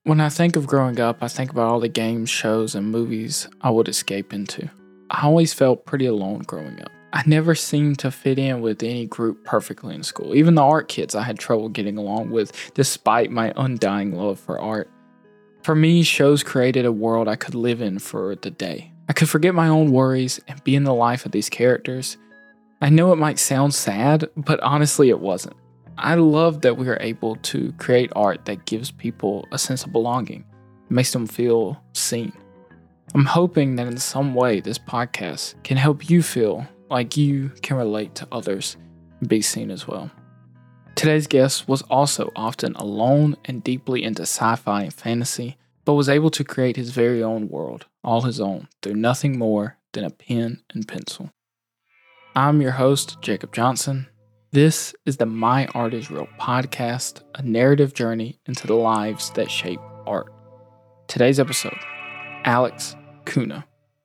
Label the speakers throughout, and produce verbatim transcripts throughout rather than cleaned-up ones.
Speaker 1: When I think of growing up, I think about all the games, shows, and movies I would escape into. I always felt pretty alone growing up. I never seemed to fit in with any group perfectly in school. Even the art kids I had trouble getting along with, despite my undying love for art. For me, shows created a world I could live in for the day. I could forget my own worries and be in the life of these characters. I know it might sound sad, but honestly it wasn't. I love that we are able to create art that gives people a sense of belonging, makes them feel seen. I'm hoping that in some way this podcast can help you feel like you can relate to others and be seen as well. Today's guest was also often alone and deeply into sci-fi and fantasy, but was able to create his very own world, all his own, through nothing more than a pen and pencil. I'm your host, Jacob Johnson. This is the My Art is Real podcast, a narrative journey into the lives that shape art. Today's episode, Alex Kuna.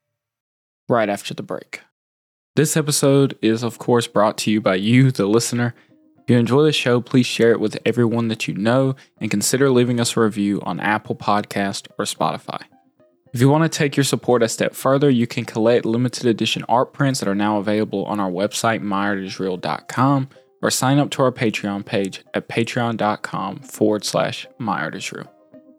Speaker 1: Right after the break. This episode is, of course, brought to you by you, the listener. If you enjoy the show, please share it with everyone that you know and consider leaving us a review on Apple Podcast or Spotify. If you want to take your support a step further, you can collect limited edition art prints that are now available on our website, my art is real dot com, or sign up to our Patreon page at patreon.com forward slash myartisreal.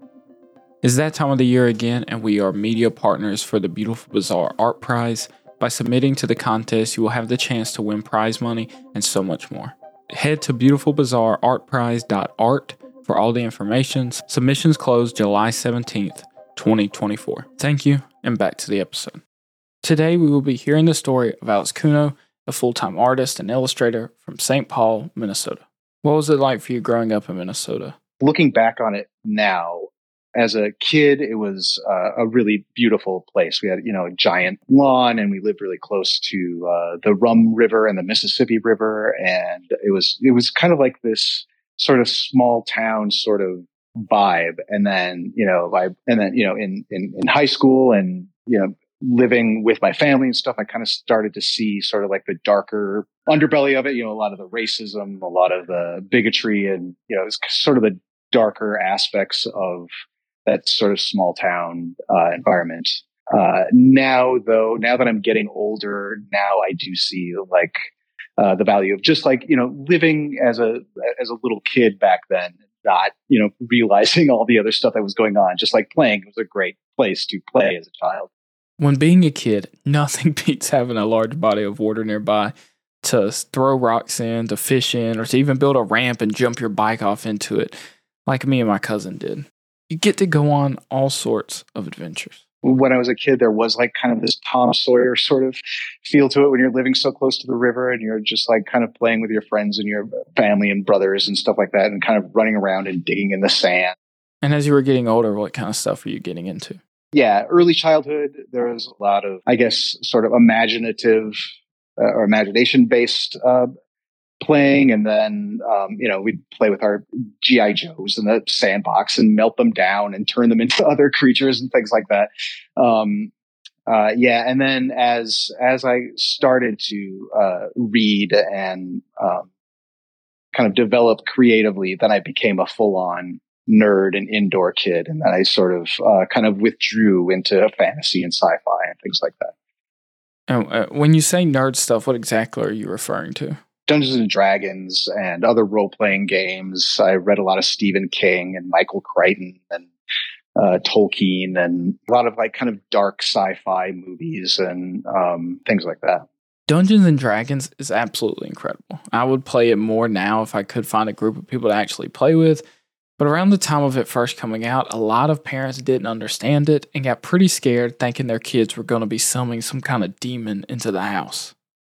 Speaker 1: It's that time of the year again, and we are media partners for the Beautiful Bazaar Art Prize. By submitting to the contest, you will have the chance to win prize money and so much more. Head to beautiful bazaar art prize dot art for all the information. Submissions close July seventeenth, twenty twenty-four. Thank you, and back to the episode. Today we will be hearing the story of Alex Kuna, a full-time artist and illustrator from Saint Paul, Minnesota. What was it like for you growing up in Minnesota?
Speaker 2: Looking back on it now, as a kid, it was uh, a really beautiful place. We had, you know, a giant lawn, and we lived really close to uh, the Rum River and the Mississippi River, and it was it was kind of like this sort of small town sort of vibe. And then, you know, I, and then, you know, in, in, in high school and, you know, living with my family and stuff, I kind of started to see sort of like the darker underbelly of it, you know, a lot of the racism, a lot of the bigotry, and, you know, it's sort of the darker aspects of that sort of small town uh, environment. Uh, now, though, now that I'm getting older, now I do see like uh, the value of just like, you know, living as a as a little kid back then, not, you know, realizing all the other stuff that was going on. Just like playing, it was a great place to play as a child.
Speaker 1: When being a kid, nothing beats having a large body of water nearby to throw rocks in, to fish in, or to even build a ramp and jump your bike off into it, like me and my cousin did. You get to go on all sorts of adventures.
Speaker 2: When I was a kid, there was like kind of this Tom Sawyer sort of feel to it when you're living so close to the river and you're just like kind of playing with your friends and your family and brothers and stuff like that, and kind of running around and digging in the sand.
Speaker 1: And as you were getting older, what kind of stuff were you getting into?
Speaker 2: Yeah, early childhood, there was a lot of, I guess, sort of imaginative uh, or imagination-based uh, playing. And then, um, you know, we'd play with our G I Joes in the sandbox and melt them down and turn them into other creatures and things like that. Um, uh, yeah. And then as, as I started to uh, read and um, kind of develop creatively, then I became a full-on nerd and indoor kid. And then I sort of uh, kind of withdrew into fantasy and sci-fi and things like that.
Speaker 1: And, uh, when you say nerd stuff, what exactly are you referring to?
Speaker 2: Dungeons and Dragons and other role-playing games. I read a lot of Stephen King and Michael Crichton and uh, Tolkien, and a lot of like kind of dark sci-fi movies and um, things like that.
Speaker 1: Dungeons and Dragons is absolutely incredible. I would play it more now if I could find a group of people to actually play with. But around the time of it first coming out, a lot of parents didn't understand it and got pretty scared, thinking their kids were going to be summoning some kind of demon into the house.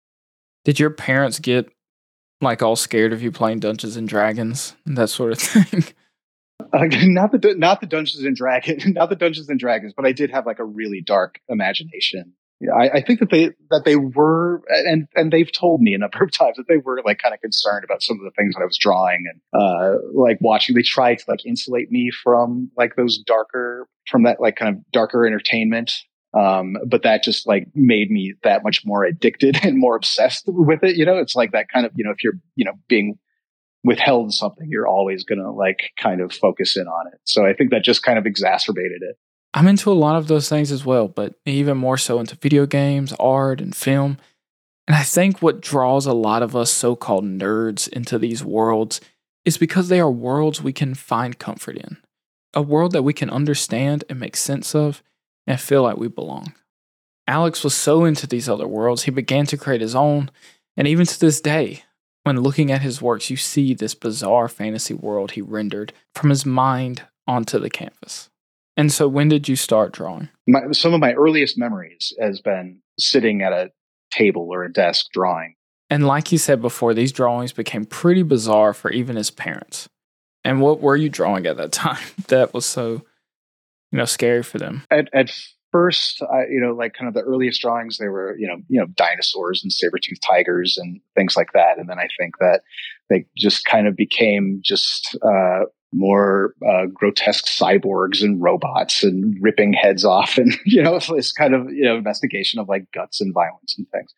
Speaker 1: Did your parents get like all scared of you playing Dungeons and Dragons and that sort of thing?
Speaker 2: Uh, not the not the Dungeons and Dragons, not the Dungeons and Dragons, but I did have like a really dark imagination. Yeah, I, I think that they that they were, and and they've told me a number of times that they were like kind of concerned about some of the things that I was drawing and uh, like watching. They tried to like insulate me from like those darker, from that like kind of darker entertainment. Um, but that just like made me that much more addicted and more obsessed with it. You know, it's like that kind of, you know, if you're, you know, being withheld something, you're always going to like kind of focus in on it. So I think that just kind of exacerbated it.
Speaker 1: I'm into a lot of those things as well, but even more so into video games, art, and film. And I think what draws a lot of us so-called nerds into these worlds is because they are worlds we can find comfort in. A world that we can understand and make sense of and feel like we belong. Alex was so into these other worlds, he began to create his own, and even to this day, when looking at his works, you see this bizarre fantasy world he rendered from his mind onto the canvas. And so when did you start drawing?
Speaker 2: My, some of my earliest memories has been sitting at a table or a desk drawing.
Speaker 1: And like you said before, these drawings became pretty bizarre for even his parents. And what were you drawing at that time that was so, you know, scary for them?
Speaker 2: At, at first, I, you know, like kind of the earliest drawings, they were, you know, you know, dinosaurs and saber-toothed tigers and things like that. And then I think that they just kind of became just uh, more uh, grotesque cyborgs and robots and ripping heads off, and you know, this kind of you know investigation of like guts and violence and things.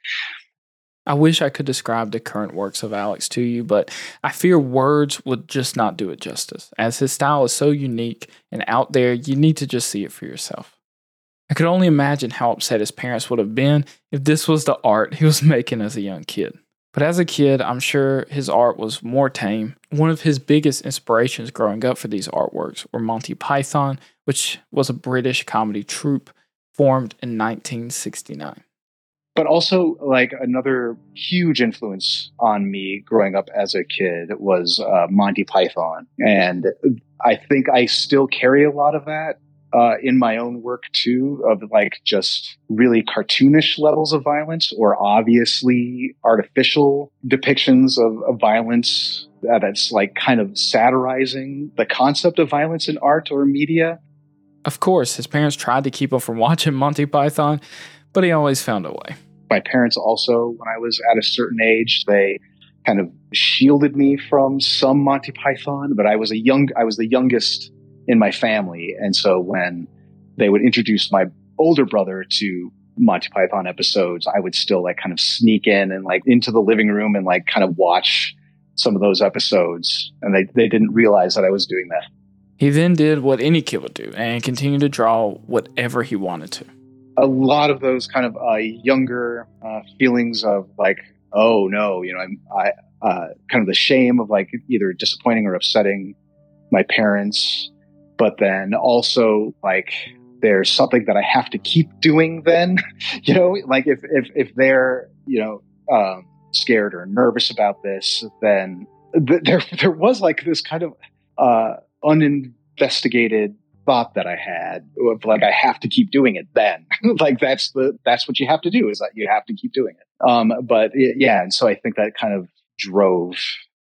Speaker 1: I wish I could describe the current works of Alex to you, but I fear words would just not do it justice. As his style is so unique and out there, you need to just see it for yourself. I could only imagine how upset his parents would have been if this was the art he was making as a young kid. But as a kid, I'm sure his art was more tame. One of his biggest inspirations growing up for these artworks were Monty Python, which was a British comedy troupe formed in nineteen sixty-nine.
Speaker 2: But also, like, another huge influence on me growing up as a kid was uh, Monty Python. And I think I still carry a lot of that uh, in my own work, too, of, like, just really cartoonish levels of violence or obviously artificial depictions of, of violence that's, like, kind of satirizing the concept of violence in art or media.
Speaker 1: Of course, his parents tried to keep him from watching Monty Python, but he always found a way.
Speaker 2: My parents also, when I was at a certain age, they kind of shielded me from some Monty Python, but I was a young, I was the youngest in my family. And so when they would introduce my older brother to Monty Python episodes, I would still like kind of sneak in and like into the living room and like kind of watch some of those episodes. And they, they didn't realize that I was doing that.
Speaker 1: He then did what any kid would do and continued to draw whatever he wanted to.
Speaker 2: A lot of those kind of uh, younger uh, feelings of like, oh no, you know, I'm I uh, kind of the shame of like either disappointing or upsetting my parents, but then also like there's something that I have to keep doing. Then, you know, like if if if they're you know um, scared or nervous about this, then th- there there was like this kind of uh, uninvestigated thought that I had of like I have to keep doing it then like that's the that's what you have to do is that you have to keep doing it um but it, yeah and so I think that kind of drove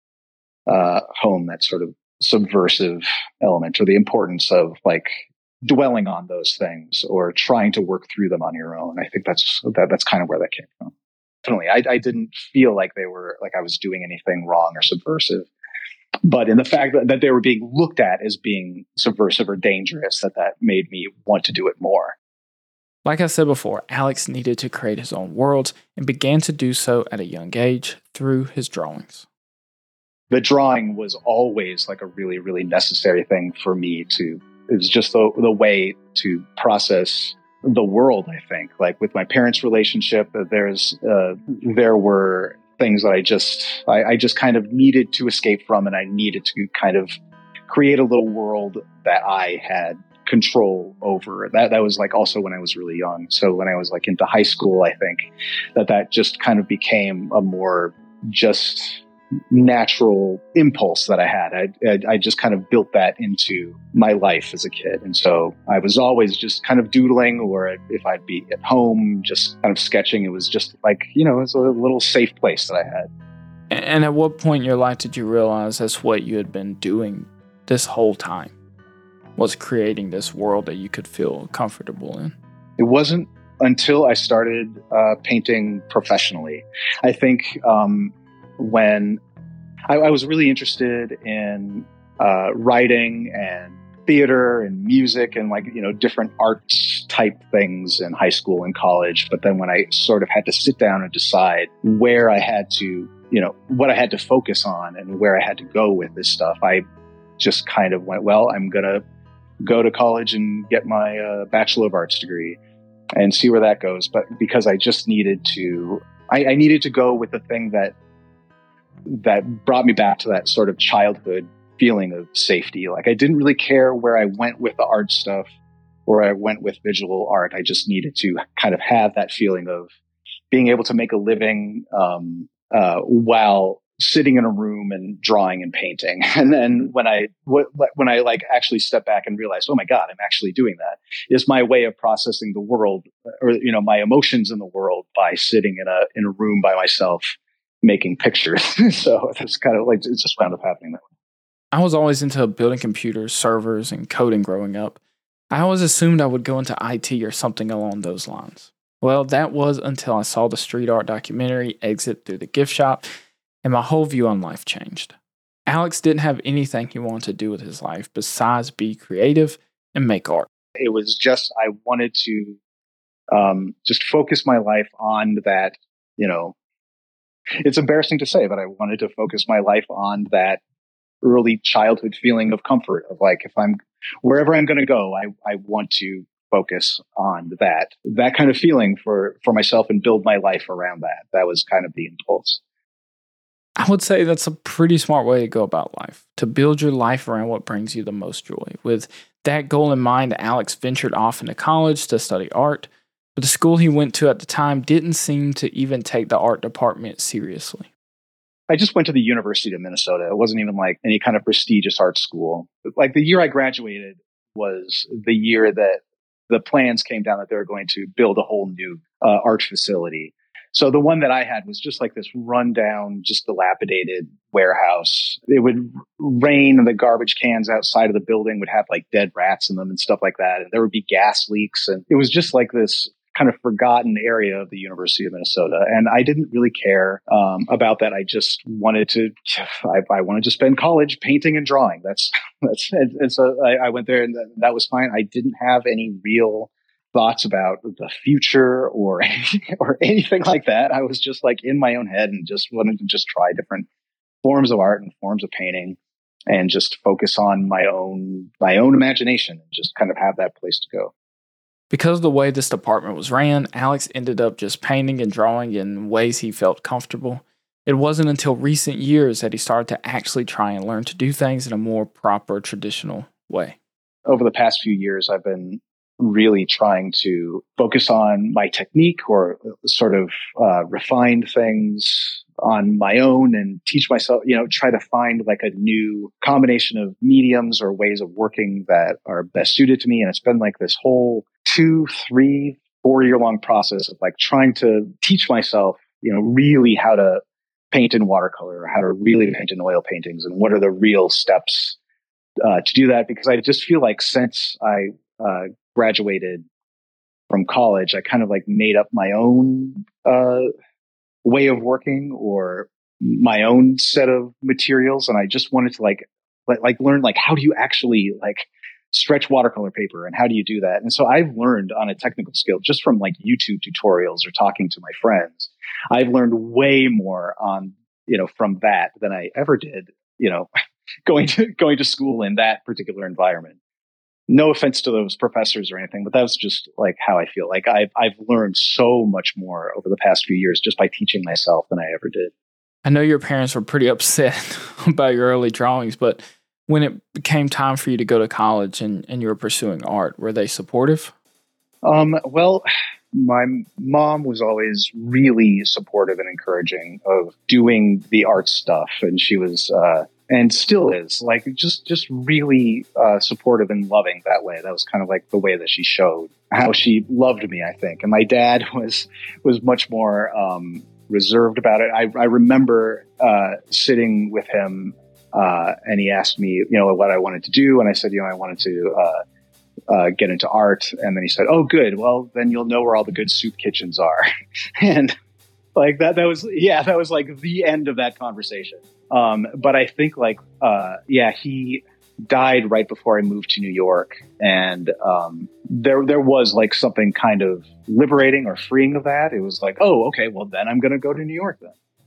Speaker 2: uh home that sort of subversive element or the importance of like dwelling on those things or trying to work through them on your own. I think that's that that's kind of where that came from. Definitely I, I didn't feel like they were like I was doing anything wrong or subversive. But in the fact that, that they were being looked at as being subversive or dangerous, that that made me want to do it more.
Speaker 1: Like I said before, Alex needed to create his own worlds and began to do so at a young age through his drawings.
Speaker 2: The drawing was always like a really, really necessary thing for me to, it was just the, the way to process the world, I think. Like with my parents' relationship, there's, uh, there were things that I just, I, I just kind of needed to escape from, and I needed to kind of create a little world that I had control over. That that was like also when I was really young. So when I was like into high school, I think that that just kind of became a more just natural impulse that I had. I, I, I just kind of built that into my life as a kid. And so I was always just kind of doodling, or if I'd be at home, just kind of sketching. It was just like, you know, it's a little safe place that I had.
Speaker 1: And at what point in your life did you realize that's what you had been doing this whole time? Was creating this world that you could feel comfortable in?
Speaker 2: It wasn't until I started uh, painting professionally. I think um, when I, I was really interested in uh, writing and theater and music and like, you know, different arts type things in high school and college. But then when I sort of had to sit down and decide where I had to you know, what I had to focus on and where I had to go with this stuff, I just kind of went, well, I'm going to go to college and get my uh, Bachelor of Arts degree and see where that goes. But because I just needed to, I, I needed to go with the thing that, that brought me back to that sort of childhood feeling of safety. Like I didn't really care where I went with the art stuff or I went with visual art. I just needed to kind of have that feeling of being able to make a living um, uh, while sitting in a room and drawing and painting. And then when I w- when I like actually stepped back and realized, oh my God, I'm actually doing that, is my way of processing the world, or you know, my emotions in the world by sitting in a in a room by myself making pictures. So it's kind of like it just wound up happening that way.
Speaker 1: I was always into building computers, servers, and coding growing up. I always assumed I would go into I T or something along those lines. Well, that was until I saw the street art documentary Exit Through the Gift Shop, and my whole view on life changed. Alex didn't have anything he wanted to do with his life besides be creative and make art.
Speaker 2: It was just, I wanted to um, just focus my life on that, you know, it's embarrassing to say, but I wanted to focus my life on that early childhood feeling of comfort of like, if I'm wherever I'm going to go, I, I want to focus on that, that kind of feeling for, for myself and build my life around that. That was kind of the impulse.
Speaker 1: I would say that's a pretty smart way to go about life, to build your life around what brings you the most joy. With that goal in mind, Alex ventured off into college to study art, but the school he went to at the time didn't seem to even take the art department seriously.
Speaker 2: I just went to the University of Minnesota. It wasn't even like any kind of prestigious art school. Like the year I graduated was the year that the plans came down that they were going to build a whole new uh, art facility. So the one that I had was just like this rundown, just dilapidated warehouse. It would rain and the garbage cans outside of the building would have like dead rats in them and stuff like that. And there would be gas leaks. And it was just like this kind of forgotten area of the University of Minnesota. And I didn't really care um, about that. I just wanted to, I, I wanted to spend college painting and drawing. That's, that's, and, and so I, I went there and that was fine. I didn't have any real thoughts about the future or, or anything like that. I was just like in my own head and just wanted to just try different forms of art and forms of painting and just focus on my own, my own imagination and just kind of have that place to go.
Speaker 1: Because of the way this department was ran, Alex ended up just painting and drawing in ways he felt comfortable. It wasn't until recent years that he started to actually try and learn to do things in a more proper, traditional way.
Speaker 2: Over the past few years, I've been really trying to focus on my technique or sort of uh, refine things on my own and teach myself, you know, try to find like a new combination of mediums or ways of working that are best suited to me. And it's been like this whole two, three, four year long process of like trying to teach myself, you know, really how to paint in watercolor or how to really paint in oil paintings and what are the real steps uh, to do that. Because I just feel like since I uh, graduated from college, I kind of like made up my own uh, way of working or my own set of materials. And I just wanted to like, like, like learn like, how do you actually like stretch watercolor paper and how do you do that? And so I've learned on a technical scale just from like YouTube tutorials or talking to my friends. I've learned way more on, you know, from that than I ever did, you know, going to, going to school in that particular environment. No offense to those professors or anything, but that's just like how I feel. Like I've, I've learned so much more over the past few years just by teaching myself than I ever did.
Speaker 1: I know your parents were pretty upset about your early drawings, but when it became time for you to go to college and, and you were pursuing art, were they supportive?
Speaker 2: Um, well, my mom was always really supportive and encouraging of doing the art stuff. And she was, uh, and still is like, just, just really, uh, supportive and loving that way. That was kind of like the way that she showed how she loved me, I think. And my dad was, was much more, um, reserved about it. I, I remember, uh, sitting with him, uh, and he asked me, you know, what I wanted to do. And I said, you know, I wanted to, uh, Uh, get into art. And then he said, oh, good. Well, then you'll know where all the good soup kitchens are. And like that, that was, yeah, that was like the end of that conversation. Um, but I think like, uh, yeah, he died right before I moved to New York. And, um, there, there was like something kind of liberating or freeing of that. It was like, oh, okay, well then I'm going to go to New York then.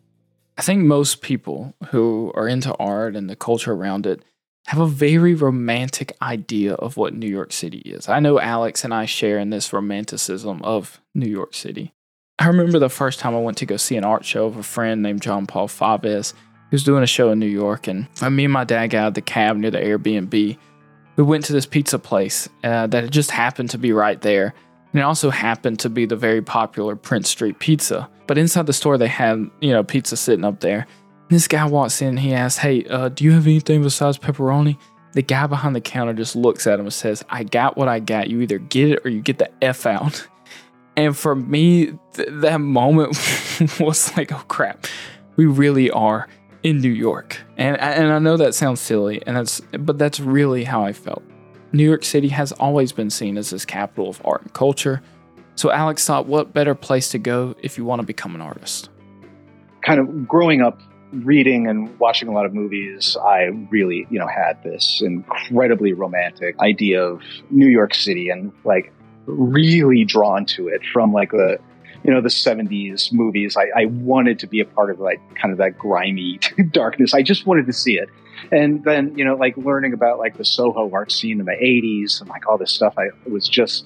Speaker 1: I think most people who are into art and the culture around it have a very romantic idea of what New York City is. I know Alex and I share in this romanticism of New York City. I remember the first time I went to go see an art show of a friend named John Paul Faves, who was doing a show in New York, and me and my dad got out of the cab near the Airbnb. We went to this pizza place uh, that had just happened to be right there, and it also happened to be the very popular Prince Street Pizza. But inside the store, they had, you know, pizza sitting up there. And this guy walks in and he asks, hey, uh, do you have anything besides pepperoni? The guy behind the counter just looks at him and says, I got what I got. You either get it or you get the F out. And for me, th- that moment was like, oh crap, we really are in New York. And, and I know that sounds silly, and that's but that's really how I felt. New York City has always been seen as this capital of art and culture. So Alex thought, what better place to go if you want to become an artist?
Speaker 2: Kind of growing up, reading and watching a lot of movies, I really, you know, had this incredibly romantic idea of New York City and like really drawn to it from like the, you know, the seventies movies. I, I wanted to be a part of like kind of that grimy darkness. I just wanted to see it. And then, you know, like learning about like the Soho art scene in the eighties and like all this stuff, I was just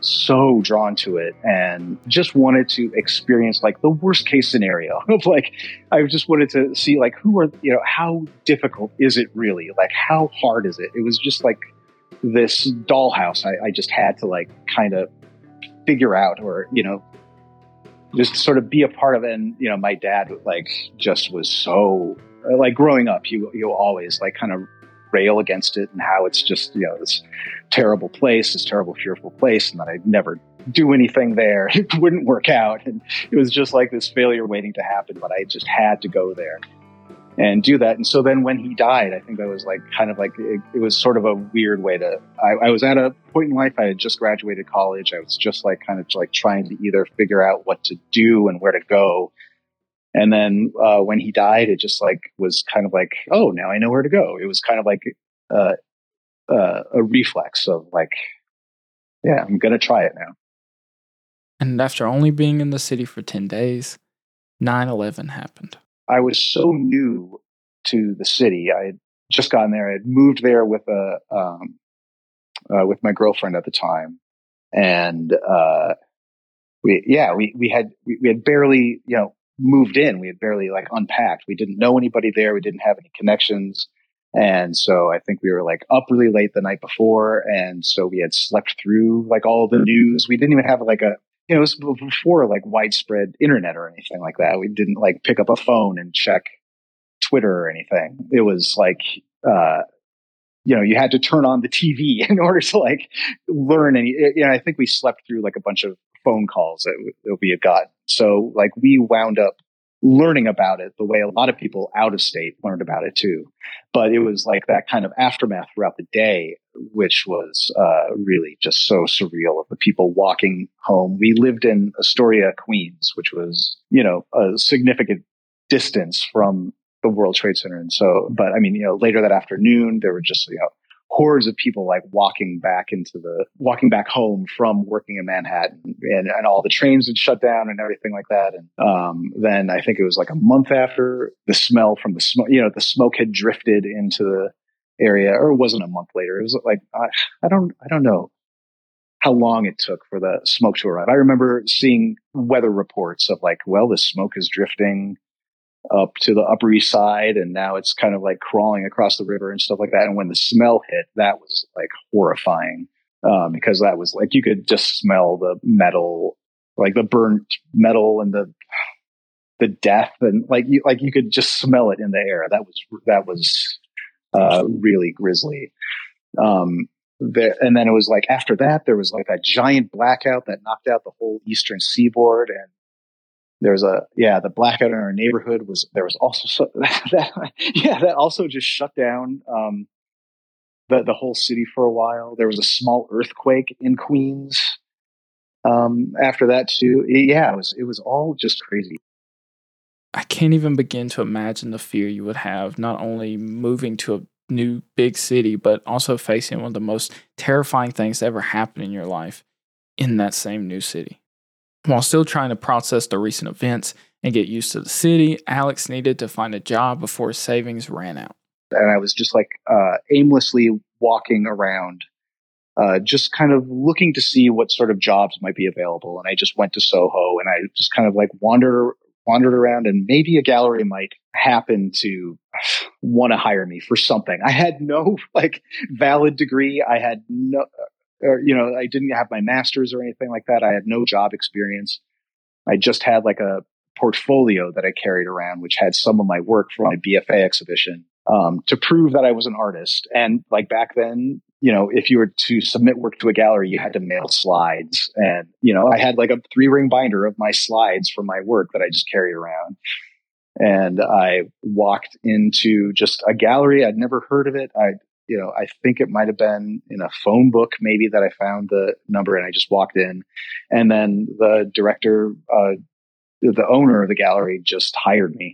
Speaker 2: so drawn to it and just wanted to experience like the worst case scenario of like, I just wanted to see like who are, you know, how difficult is it really? Like how hard is it? It was just like this dollhouse I, I just had to like kind of figure out or, you know, just sort of be a part of it. And, you know, my dad like just was so like growing up, you, you always like kind of rail against it and how it's just, you know, this terrible place, this terrible, fearful place, and that I'd never do anything there. It wouldn't work out. And it was just like this failure waiting to happen, but I just had to go there and do that. And so then when he died, I think that was like kind of like, it, it was sort of a weird way to, I, I was at a point in life, I had just graduated college. I was just like kind of like trying to either figure out what to do and where to go. And then uh, when he died, it just like was kind of like, oh, now I know where to go. It was kind of like uh, uh, a reflex of like, yeah, I'm going to try it now.
Speaker 1: And after only being in the city for ten days, nine eleven happened.
Speaker 2: I was so new to the city. I had just gotten there. I had moved there with a um, uh, with my girlfriend at the time, and uh, we yeah we we had we, we had barely you know. moved in. We had barely like unpacked. We didn't know anybody there. We didn't have any connections. And so I think we were like up really late the night before. And so we had slept through like all the news. We didn't even have like a, you know, it was before like widespread internet or anything like that. We didn't like pick up a phone and check Twitter or anything. It was like, uh, you know, you had to turn on the T V in order to like learn any, you know, I think we slept through like a bunch of phone calls that, that we had gotten. So like we wound up learning about it the way a lot of people out of state learned about it too. But it was like that kind of aftermath throughout the day, which was uh, really just so surreal of the people walking home. We lived in Astoria, Queens, which was, you know, a significant distance from the World Trade Center. And so, but I mean, you know, later that afternoon, there were just, you know, hordes of people like walking back into the, walking back home from working in Manhattan, and, and all the trains had shut down and everything like that. And um, then I think it was like a month after, the smell from the smoke, you know, the smoke had drifted into the area, or it wasn't a month later. It was like, I, I don't, I don't know how long it took for the smoke to arrive. I remember seeing weather reports of like, well, the smoke is drifting up to the Upper East Side, and now it's kind of like crawling across the river and stuff like that. And when the smell hit, that was like horrifying, um, because that was like, you could just smell the metal, like the burnt metal and the, the death, and like you, like you could just smell it in the air. That was, that was, uh, really grisly. Um, there, and then it was like, after that, there was like a giant blackout that knocked out the whole Eastern Seaboard. And There's a, yeah, the blackout in our neighborhood was, there was also, so, that, yeah, that also just shut down, um, the, the whole city for a while. There was a small earthquake in Queens, um, after that too. Yeah, it was, it was all just crazy.
Speaker 1: I can't even begin to imagine the fear you would have, not only moving to a new big city, but also facing one of the most terrifying things to ever happen in your life in that same new city. While still trying to process the recent events and get used to the city, Alex needed to find a job before his savings ran out.
Speaker 2: And I was just like uh, aimlessly walking around, uh, just kind of looking to see what sort of jobs might be available. And I just went to Soho and I just kind of like wandered wandered around, and maybe a gallery might happen to want to hire me for something. I had no like valid degree. I had no, or, you know, I didn't have my master's or anything like that. I had no job experience. I just had like a portfolio that I carried around, which had some of my work from my B F A exhibition, um, to prove that I was an artist. And like back then, you know, if you were to submit work to a gallery, you had to mail slides. And, you know, I had like a three ring binder of my slides for my work that I just carried around. And I walked into just a gallery. I'd never heard of it. I, you know, I think it might have been in a phone book, maybe, that I found the number, and I just walked in. And then the director, uh, the owner of the gallery just hired me.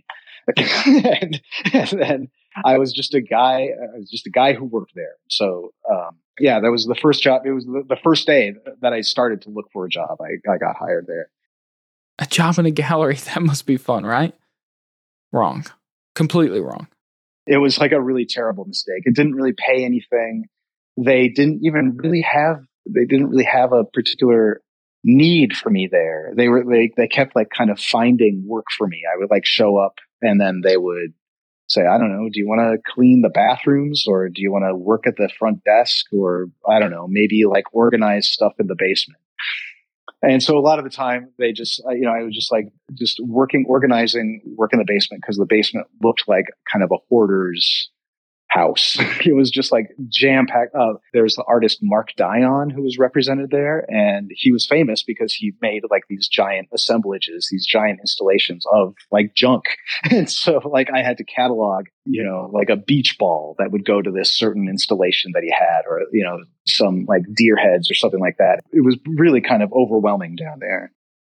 Speaker 2: and, and then I was just a guy, I was just a guy who worked there. So, um, yeah, that was the first job. It was the, the first day that I started to look for a job. I, I got hired there.
Speaker 1: A job in a gallery, that must be fun, right? Wrong. Completely wrong.
Speaker 2: It was like a really terrible mistake. It didn't really pay anything. They didn't even really have, they didn't really have a particular need for me there. They were, they, they kept like kind of finding work for me. I would like show up and then they would say, I don't know, do you want to clean the bathrooms, or do you want to work at the front desk, or I don't know, maybe like organize stuff in the basement. And so a lot of the time they just, you know, I was just like, just working, organizing work in the basement, because the basement looked like kind of a hoarder's house. It was just like jam packed. Uh, there's the artist Mark Dion who was represented there, and he was famous because he made like these giant assemblages, these giant installations of like junk. And so like I had to catalog, you know, like a beach ball that would go to this certain installation that he had, or, you know, some like deer heads or something like that. It was really kind of overwhelming down there.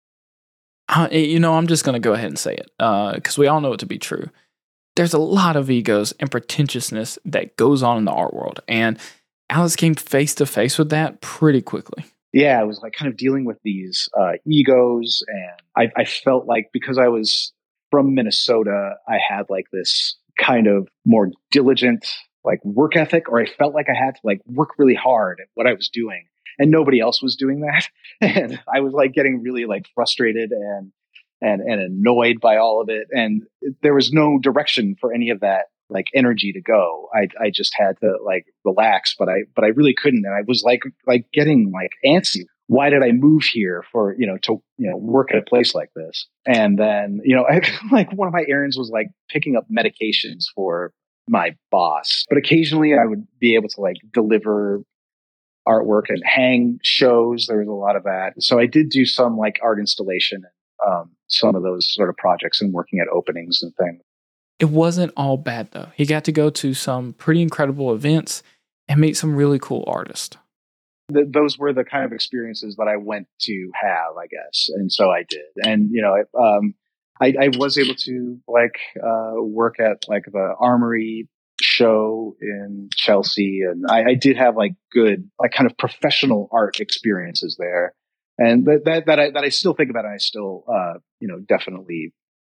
Speaker 1: Uh, you know, I'm just going to go ahead and say it, because uh, we all know it to be true. There's a lot of egos and pretentiousness that goes on in the art world, and Alex came face to face with that pretty quickly.
Speaker 2: Yeah, I was like kind of dealing with these uh, egos, and I, I felt like because I was from Minnesota, I had like this kind of more diligent like work ethic, or I felt like I had to like work really hard at what I was doing, and nobody else was doing that. And I was like getting really like frustrated and and and annoyed by all of it. And there was no direction for any of that like energy to go. I I just had to like relax, but I but I really couldn't. And I was like like getting like antsy. Why did I move here for, you know, to, you know, work at a place like this? And then, you know, I, like one of my errands was like picking up medications for my boss. But occasionally I would be able to like deliver artwork and hang shows. There was a lot of that. So I did do some like art installation, um, some of those sort of projects, and working at openings and things.
Speaker 1: It wasn't all bad though. He got to go to some pretty incredible events and meet some really cool artists.
Speaker 2: The, those were the kind of experiences that I went to have, I guess. And so I did. And, you know, um, I, I was able to like, uh, work at like the Armory show in Chelsea. And I, I did have like good, like kind of professional art experiences there. And that, that, that I, that I still think about, and I still, uh, you know, definitely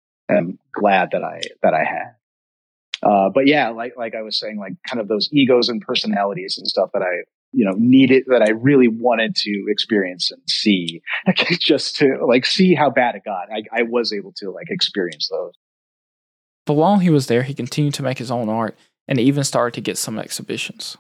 Speaker 2: am glad that I, that I had. Uh, but yeah, like, like I was saying, like kind of those egos and personalities and stuff that I, you know, needed, that I really wanted to experience and see, just to like see how bad it got. I, I was able to like experience those.
Speaker 1: But while he was there, he continued to make his own art and even started to get some exhibitions.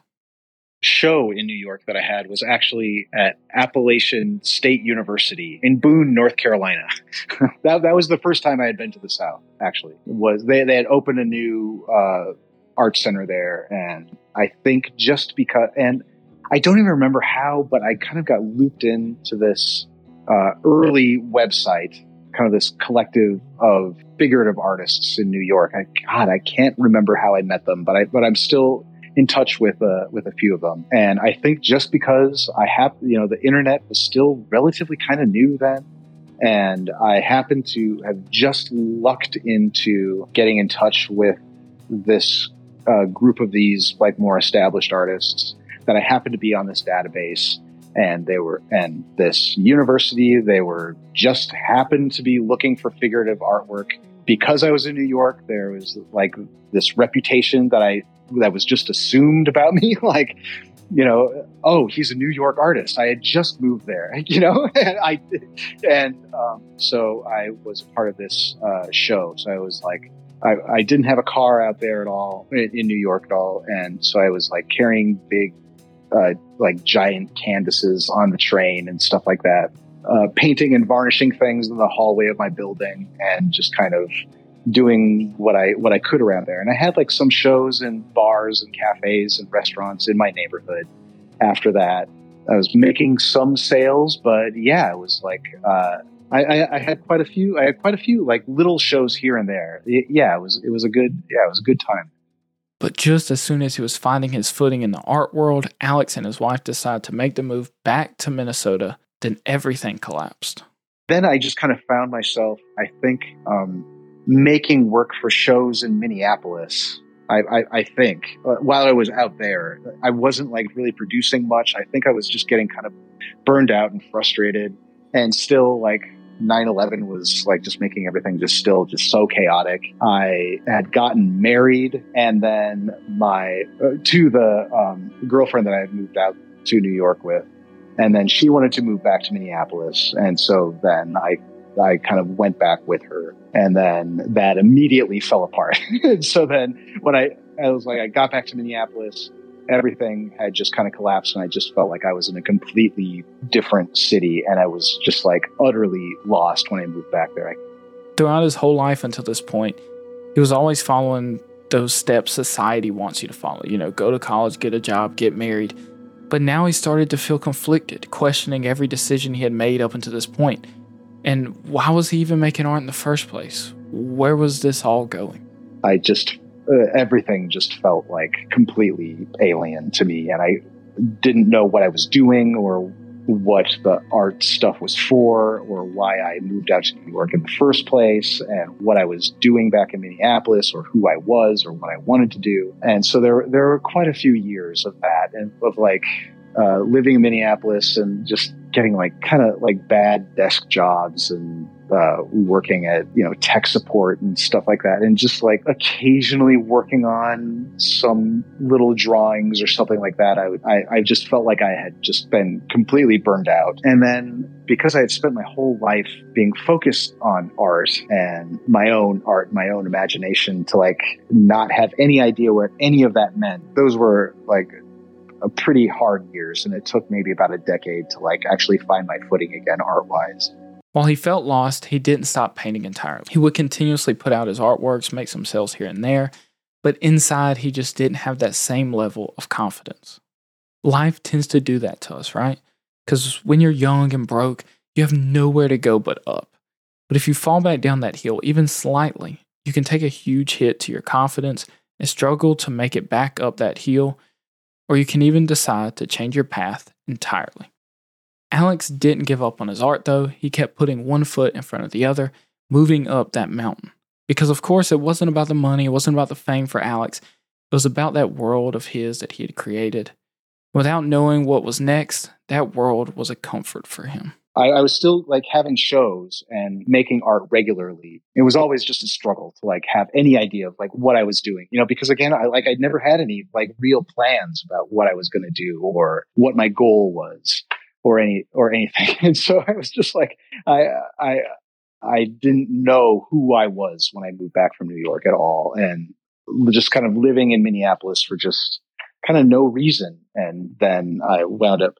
Speaker 2: Show in New York that I had was actually at Appalachian State University in Boone, North Carolina. that that was the first time I had been to the South. Actually, it was they they had opened a new uh, art center there, and I think just because, and I don't even remember how, but I kind of got looped into this uh, early website, kind of this collective of figurative artists in New York. I, God, I can't remember how I met them, but I but I'm still in touch with uh, with a few of them. And I think just because I have, you know, the internet was still relatively kind of new then, and I happened to have just lucked into getting in touch with this uh, group of these like more established artists, that I happened to be on this database. And they were, and this university, they were just happened to be looking for figurative artwork. Because I was in New York, there was like this reputation that I, that was just assumed about me. Like, you know, oh, he's a New York artist. I had just moved there, you know, and I, and um, so I was a part of this uh, show. So I was like, I, I didn't have a car out there at all in, in New York at all. And so I was like carrying big, uh, like giant canvases on the train and stuff like that. Uh, painting and varnishing things in the hallway of my building and just kind of doing what I what I could around there. And I had like some shows in bars and cafes and restaurants in my neighborhood. After that, I was making some sales, but yeah, it was like uh, I, I, I had quite a few. I had quite a few like little shows here and there. It, yeah, it was it was a good yeah it was a good time.
Speaker 1: But just as soon as he was finding his footing in the art world, Alex and his wife decided to make the move back to Minnesota. Then everything collapsed.
Speaker 2: Then I just kind of found myself, I think, um, making work for shows in Minneapolis. I, I, I think uh, while I was out there, I wasn't like really producing much. I think I was just getting kind of burned out and frustrated, and still like nine eleven was like just making everything just still just so chaotic. I had gotten married, and then my uh, to the um, girlfriend that I had moved out to New York with. And then she wanted to move back to Minneapolis. And so then I, I kind of went back with her, and then that immediately fell apart. And so then when I, I was like, I got back to Minneapolis, everything had just kind of collapsed. And I just felt like I was in a completely different city. And I was just like utterly lost when I moved back there.
Speaker 1: Throughout his whole life until this point, he was always following those steps society wants you to follow. You know, go to college, get a job, get married. But now he started to feel conflicted, questioning every decision he had made up until this point. And why was he even making art in the first place? Where was this all going?
Speaker 2: I just, uh, everything just felt like completely alien to me. And I didn't know what I was doing or what the art stuff was for or why I moved out to New York in the first place and what I was doing back in Minneapolis or who I was or what I wanted to do. And so there, there were quite a few years of that and of like uh, living in Minneapolis and just getting like kind of like bad desk jobs and uh, working at, you know, tech support and stuff like that. And just like occasionally working on some little drawings or something like that. I, would, I, I just felt like I had just been completely burned out. And then because I had spent my whole life being focused on art and my own art, my own imagination, to like not have any idea what any of that meant. Those were like a pretty hard years. And it took maybe about a decade to like actually find my footing again art-wise.
Speaker 1: While he felt lost, he didn't stop painting entirely. He would continuously put out his artworks, make some sales here and there, but inside he just didn't have that same level of confidence. Life tends to do that to us, right? Because when you're young and broke, you have nowhere to go but up. But if you fall back down that hill even slightly, you can take a huge hit to your confidence and struggle to make it back up that hill, or you can even decide to change your path entirely. Alex didn't give up on his art though. He kept putting one foot in front of the other, moving up that mountain. Because of course it wasn't about the money, it wasn't about the fame for Alex. It was about that world of his that he had created. Without knowing what was next, that world was a comfort for him.
Speaker 2: I, I was still like having shows and making art regularly. It was always just a struggle to like have any idea of like what I was doing, you know, because again, I like I'd never had any like real plans about what I was going to do or what my goal was. Or any or anything, and so I was just like I I I didn't know who I was when I moved back from New York at all, and just kind of living in Minneapolis for just kind of no reason. And then I wound up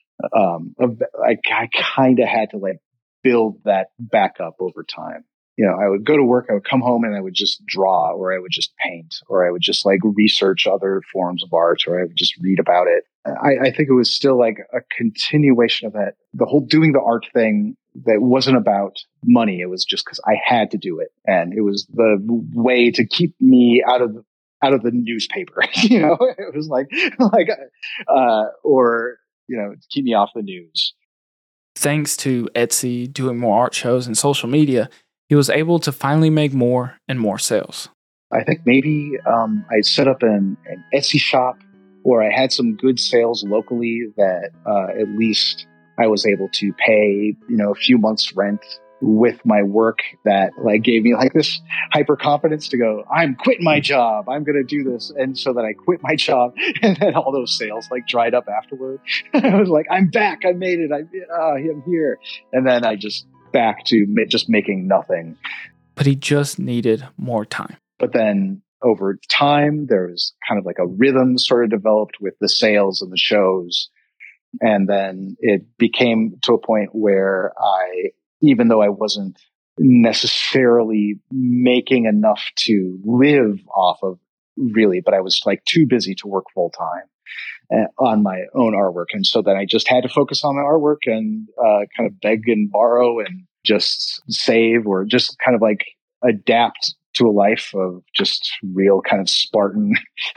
Speaker 2: um, I, I kind of had to like build that back up over time. You know, I would go to work, I would come home and I would just draw, or I would just paint, or I would just like research other forms of art, or I would just read about it. I, I think it was still like a continuation of that, the whole doing the art thing that wasn't about money. It was just because I had to do it. And it was the way to keep me out of, out of the newspaper, you know, it was like, like, uh, or, you know, keep me off the news.
Speaker 1: Thanks to Etsy, doing more art shows and social media, he was able to finally make more and more sales.
Speaker 2: I think maybe um, I set up an, an Etsy shop or I had some good sales locally that uh, at least I was able to pay, you know, a few months rent with my work that like gave me like this hyper confidence to go, I'm quitting my job. I'm going to do this. And so that I quit my job, and then all those sales like dried up afterward. I was like, I'm back. I made it. I, uh, I'm here. And then I just back to ma- just making nothing.
Speaker 1: But he just needed more time.
Speaker 2: But then over time, there was kind of like a rhythm sort of developed with the sales and the shows. And then it became to a point where I, even though I wasn't necessarily making enough to live off of really, but I was like too busy to work full time uh, on my own artwork. And so then I just had to focus on my artwork and uh, kind of beg and borrow and just save or just kind of like adapt to a life of just real kind of Spartan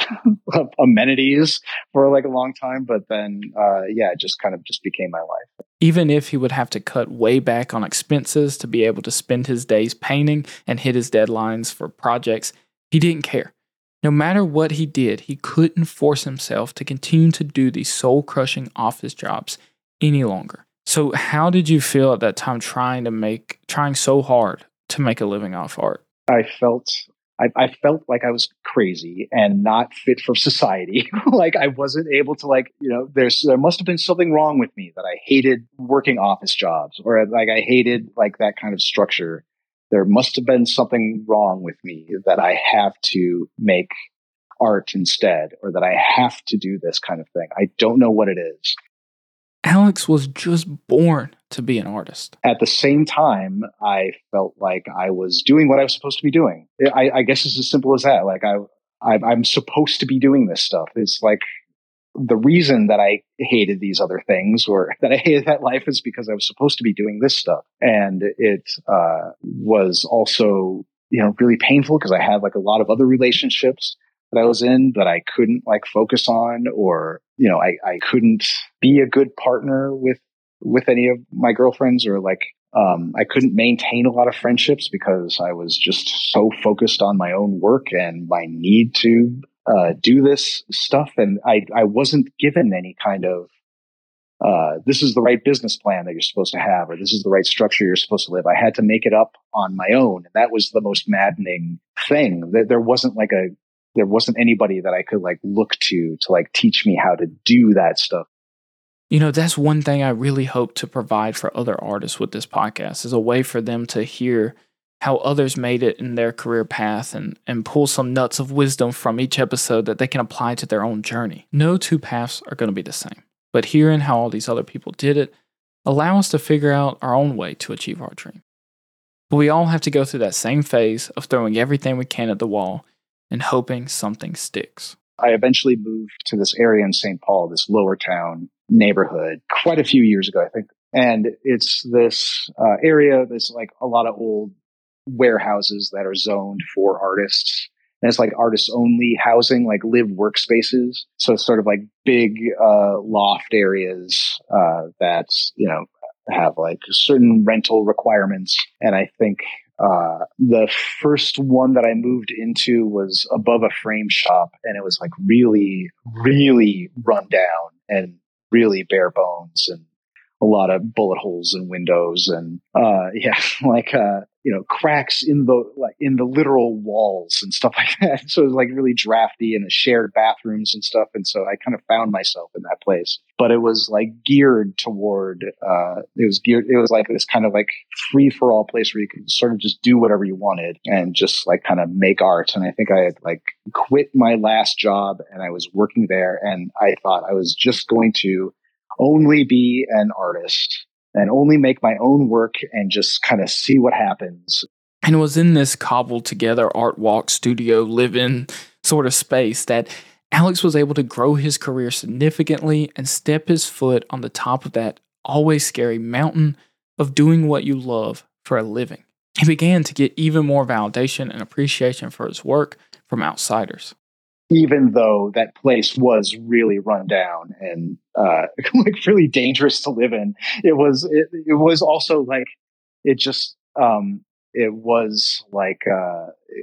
Speaker 2: amenities for like a long time. But then, uh, yeah, it just kind of just became my life.
Speaker 1: Even if he would have to cut way back on expenses to be able to spend his days painting and hit his deadlines for projects, he didn't care. No matter what he did, he couldn't force himself to continue to do these soul-crushing office jobs any longer. So how did you feel at that time trying to make, trying so hard to make a living off art?
Speaker 2: I felt, I, I felt like I was crazy and not fit for society. Like I wasn't able to like, you know, there's, there must have been something wrong with me that I hated working office jobs or like I hated like that kind of structure. There must have been something wrong with me that I have to make art instead, or that I have to do this kind of thing. I don't know what it is.
Speaker 1: Alex was just born to be an artist.
Speaker 2: At the same time, I felt like I was doing what I was supposed to be doing. I, I guess it's as simple as that. Like I, I, I'm supposed to be doing this stuff. It's like the reason that I hated these other things or that I hated that life is because I was supposed to be doing this stuff. And it uh, was also, you know, really painful because I had like a lot of other relationships that I was in that I couldn't like focus on, or, you know, I, I couldn't be a good partner with, with any of my girlfriends, or like, um, I couldn't maintain a lot of friendships because I was just so focused on my own work and my need to, uh, do this stuff. And I, I wasn't given any kind of, uh, this is the right business plan that you're supposed to have, or this is the right structure you're supposed to live. I had to make it up on my own. And that was the most maddening thing. There wasn't like a, there wasn't anybody that I could like look to, to like teach me how to do that stuff.
Speaker 1: You know, that's one thing I really hope to provide for other artists with this podcast, is a way for them to hear how others made it in their career path and, and pull some nuts of wisdom from each episode that they can apply to their own journey. No two paths are going to be the same, but hearing how all these other people did it allow us to figure out our own way to achieve our dream. But we all have to go through that same phase of throwing everything we can at the wall and hoping something sticks.
Speaker 2: I eventually moved to this area in Saint Paul, this lower town neighborhood, quite a few years ago, I think. And it's this uh, area that's like a lot of old warehouses that are zoned for artists. And it's like artists only housing, like live workspaces. So it's sort of like big uh, loft areas uh, that, you know, have like certain rental requirements. And I think Uh, the first one that I moved into was above a frame shop, and it was like really, really run down and really bare bones and a lot of bullet holes in windows and, uh, yeah, like, uh, you know, cracks in the, like in the literal walls and stuff like that. So it was like really drafty and shared bathrooms and stuff. And so I kind of found myself in that place, but it was like geared toward, uh, it was geared, it was like this kind of like free for all place where you could sort of just do whatever you wanted and just like kind of make art. And I think I had like quit my last job and I was working there, and I thought I was just going to only be an artist and only make my own work and just kind of see what happens.
Speaker 1: And it was in this cobbled together art walk studio live-in sort of space that Alex was able to grow his career significantly and step his foot on the top of that always scary mountain of doing what you love for a living. He began to get even more validation and appreciation for his work from outsiders.
Speaker 2: Even though that place was really run down and uh, like really dangerous to live in, it was it, it was also like it just um, it was like uh,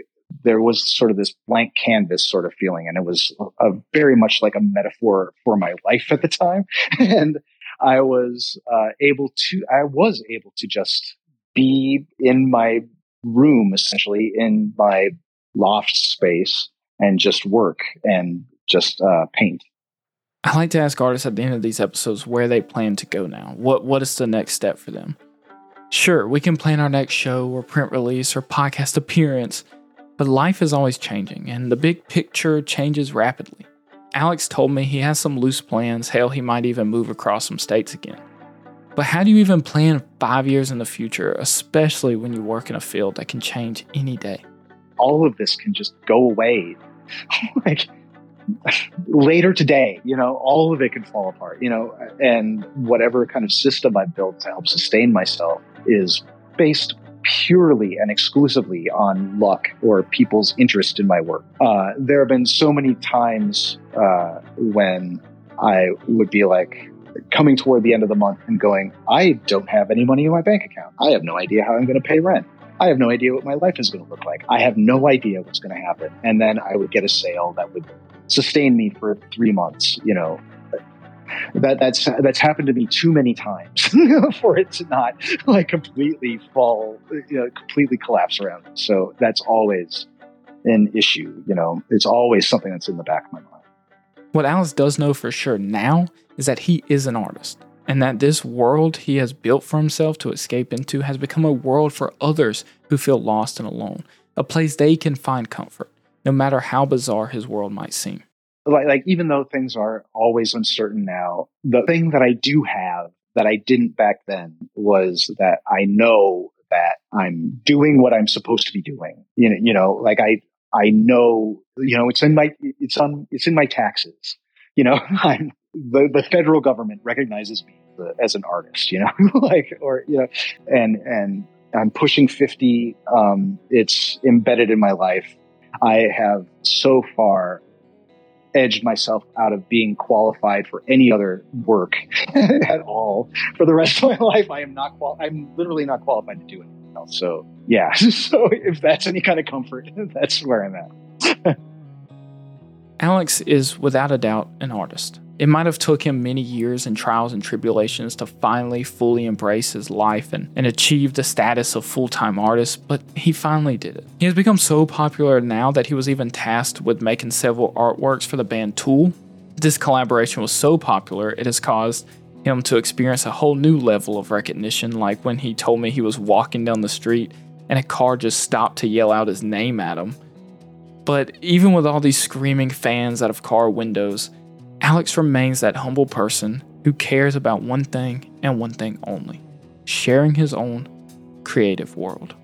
Speaker 2: there was sort of this blank canvas sort of feeling. And it was a, a very much like a metaphor for my life at the time. And I was uh, able to, I was able to just be in my room, essentially in my loft space, and just work and just uh, paint.
Speaker 1: I like to ask artists at the end of these episodes where they plan to go now. What What is the next step for them? Sure, we can plan our next show or print release or podcast appearance, but life is always changing and the big picture changes rapidly. Alex told me he has some loose plans. Hell, he might even move across some states again. But how do you even plan five years in the future, especially when you work in a field that can change any day?
Speaker 2: All of this can just go away. Like later today, you know, all of it can fall apart, you know, and whatever kind of system I built to help sustain myself is based purely and exclusively on luck or people's interest in my work. Uh, there have been so many times uh, when I would be like coming toward the end of the month and going, I don't have any money in my bank account. I have no idea how I'm going to pay rent. I have no idea what my life is going to look like. I have no idea what's going to happen. And then I would get a sale that would sustain me for three months, you know. That that's that's happened to me too many times for it to not like completely fall, you know, completely collapse around. So that's always an issue, you know. It's always something that's in the back of my mind.
Speaker 1: What Alex does know for sure now is that he is an artist, and that this world he has built for himself to escape into has become a world for others who feel lost and alone, a place they can find comfort, no matter how bizarre his world might seem.
Speaker 2: Like, like even though things are always uncertain now, the thing that I do have that I didn't back then was that I know that I'm doing what I'm supposed to be doing. You know, you know, like I, I know, you know, it's in my, it's on, it's in my taxes. You know, I'm the, the federal government recognizes me as an artist, you know, like, or, you know, and, and I'm pushing fifty. Um, it's embedded in my life. I have so far edged myself out of being qualified for any other work at all for the rest of my life. I am not qual- I'm literally not qualified to do anything else. So yeah. So if that's any kind of comfort, that's where I'm at.
Speaker 1: Alex is without a doubt an artist. It might have took him many years and trials and tribulations to finally fully embrace his life and, and achieve the status of full-time artist, but he finally did it. He has become so popular now that he was even tasked with making several artworks for the band Tool. This collaboration was so popular, it has caused him to experience a whole new level of recognition, like when he told me he was walking down the street and a car just stopped to yell out his name at him. But even with all these screaming fans out of car windows, Alex remains that humble person who cares about one thing and one thing only, sharing his own creative world.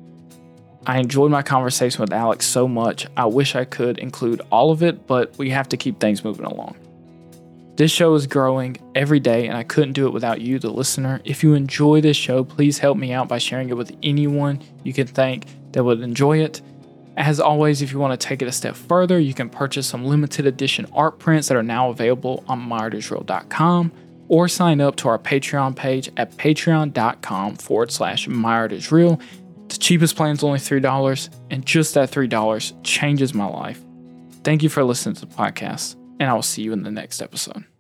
Speaker 1: I enjoyed my conversation with Alex so much, I wish I could include all of it, but we have to keep things moving along. This show is growing every day, and I couldn't do it without you, the listener. If you enjoy this show, please help me out by sharing it with anyone you can think that would enjoy it. As always, if you want to take it a step further, you can purchase some limited edition art prints that are now available on my art is real dot com or sign up to our Patreon page at patreon.com forward slash myartisreal. The cheapest plan is only three dollars, and just that three dollars changes my life. Thank you for listening to the podcast, and I will see you in the next episode.